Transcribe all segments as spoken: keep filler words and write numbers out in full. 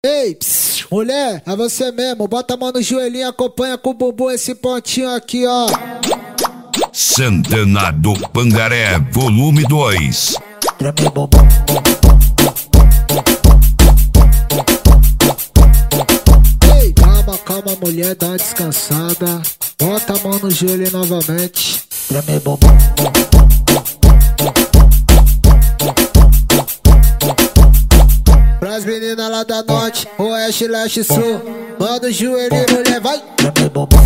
Ei, pss, mulher, é você mesmo, bota a mão no joelhinho, acompanha com o bumbum esse pontinho aqui, ó. Santana do Pangaré, volume dois. Treme bumbum. Ei, calma, calma, mulher, dá uma descansada. Bota a mão no joelho novamente. Treme bumbum. Pras meninas lá da norte, oeste, leste, sul. Manda o joelho, mulher, vai. Treme bumbum.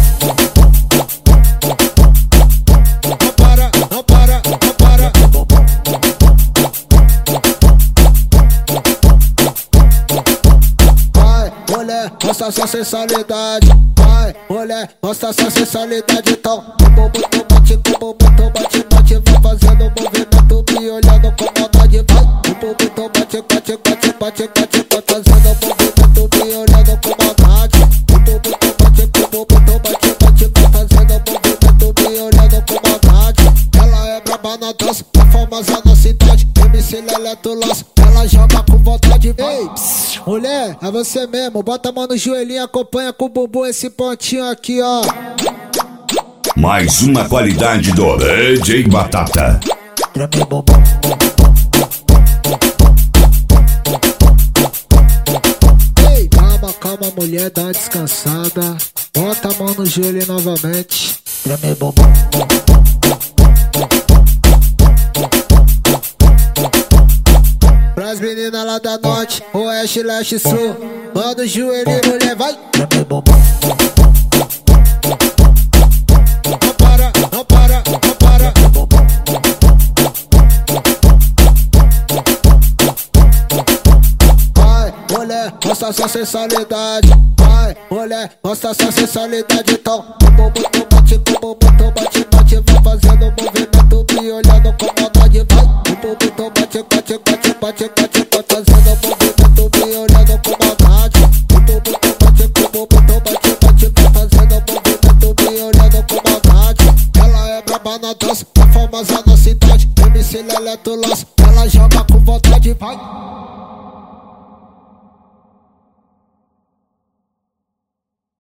Não para, não para, não para. Vai, mulher, mostra sua sensualidade. Vai, mulher, mostra sua sensualidade. Então, o bumbum tu bate, o bumbum tu bate, bate. Vai fazendo um movimento, me olhando com maldade. Vai, o bumbum tu bate, bate, bate, bate, bate. Vai fazendo um movimento, me olhando com maldade. O bumbum tu bate, o bumbum tu bate, bate. Vai fazendo um movimento, me olhando com maldade. Ela é braba na dança, tá famosa na cidade. M C Leleto Laço, ela joga com vontade. Ei, pss, mulher, é você mesmo, bota a mão no joelhinho, acompanha com o bumbum esse pontinho aqui, ó. Mais uma qualidade do D J Batata. Treme bumbum. Ei, calma, calma, mulher, dá uma descansada. Bota a mão no joelho novamente. Treme bumbum. Pras meninas lá da norte, oeste, leste, sul. Manda o joelho, mulher, vai. Treme bumbum. Não para, não para, não para. Vai, mulher, mostra sua sensualidade. Vai, mulher, mostra sua sensualidade. Então, o bumbum tu bate, o bumbum tu bate, bate. Vai fazendo um movimento, me olhando com maldade. Vai, o bumbum tu bate, bate, bate, bate, bate. Vai fazendo um movimento, me olhando com maldade. O bumbum tu bate, o bumbum tu bate, bate. Vai fazendo um movimento, me olhando com maldade. Ela é braba na dança, tá famosa na cidade. M C Leleto Laço, ela joga com vontade, vai.